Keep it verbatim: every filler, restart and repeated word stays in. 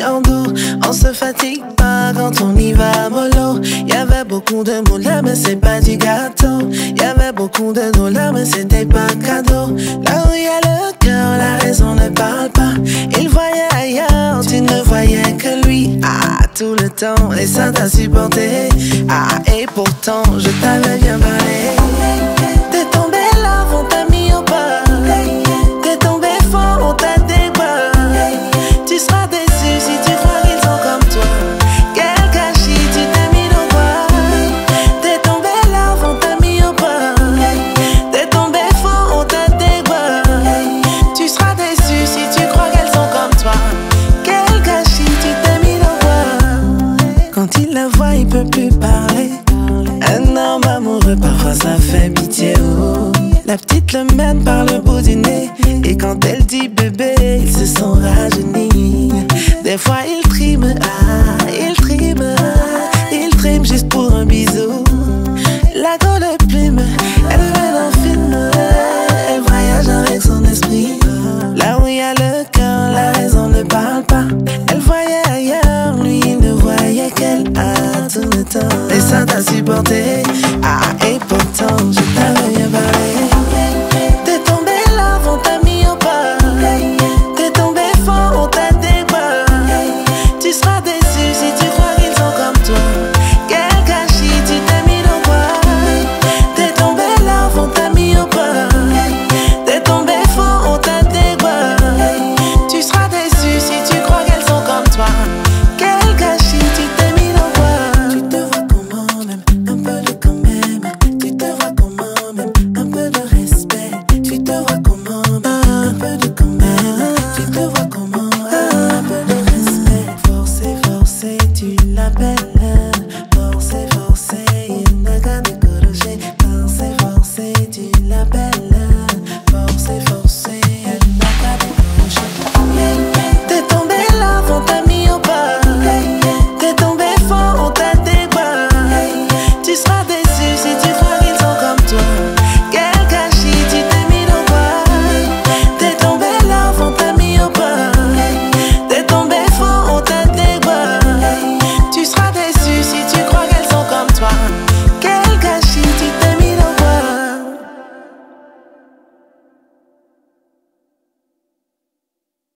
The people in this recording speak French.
en dos. On se fatigue pas quand on y va mollo. Y'avait beaucoup de mots là mais c'est pas du gâteau. Y'avait beaucoup de dollars mais c'était pas cadeau. Là où y a le cœur, la raison ne parle pas. Il voyait ailleurs, tu ne voyais que lui. Ah, tout le temps, et ça t'a supporté. Ah, et pourtant, je t'avais bien parlé. T'es tombé là, on t'a mis au bas. T'es tombé fort, on t'a débat. Tu seras déçu si tu crois qu'ils sont comme toi. Quel gâchis, tu t'es mis dans quoi. T'es tombé là, on t'a mis au bas. T'es tombé fort, on t'a débat. Tu seras déçu si tu crois qu'elles sont comme toi. Quel gâchis, tu t'es mis dans quoi. Quand il la voit, il peut plus parler. Un homme amoureux, parfois ça fait pitié. Oh. La petite le mène par le bout du nez. Et quand elle dit bébé, ils se sont rajeunis. Des fois il trime, ah, il trime, ah, il trime juste pour un bisou. La grosse plume, elle met dans le film. Elle voyage avec son esprit. Là où il y a le cœur, la raison ne parle pas. Elle voyait ailleurs, lui il ne voyait qu'elle a tout le temps. Et ça t'a supporté.